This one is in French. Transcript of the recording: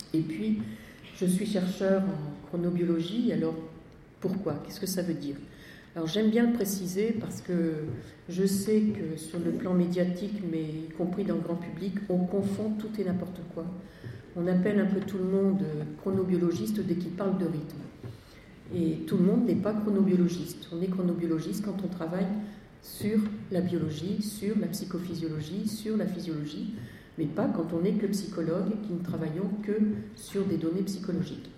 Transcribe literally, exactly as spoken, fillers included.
Et puis, je suis chercheur en chronobiologie, alors pourquoi? Qu'est-ce que ça veut dire? Alors j'aime bien le préciser parce que je sais que sur le plan médiatique, mais y compris dans le grand public, on confond tout et n'importe quoi. On appelle un peu tout le monde chronobiologiste dès qu'il parle de rythme. Et tout le monde n'est pas chronobiologiste. On est chronobiologiste quand on travaille sur la biologie, sur la psychophysiologie, sur la physiologie, mais pas quand on n'est que psychologue, qui ne travaillons que sur des données psychologiques.